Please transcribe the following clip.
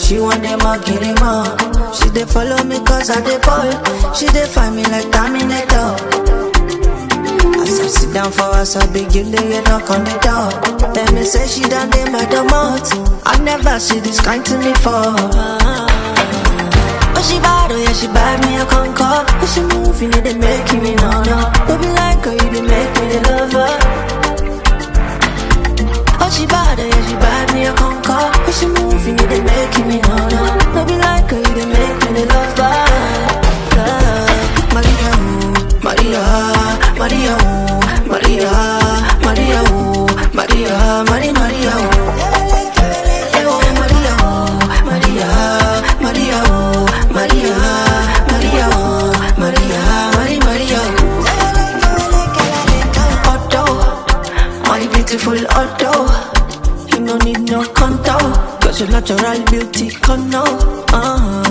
she want them all, get them all. She dey follow me cause I dey ball. She dey find me like Terminator. As I sit down for us, I begin to get knock on the door. Tell me say she done dey my domot. I never see this kind to me for. Oh she bad, oh yeah she bad, me a conquer. Oh she moving it, they making me no. Don't be like her, you dey make me the lover. Oh she bad, oh yeah she bad, me a conquer. Oh she moving it, they making me no. Don't be like her, you dey make me the lover. Maria, Maria, Maria, Maria, Maria, Maria, Maria, Maria, Maria, Maria, Maria, Maria, Maria, Otto, my beautiful Otto. You no need no contour, cause your natural beauty come now.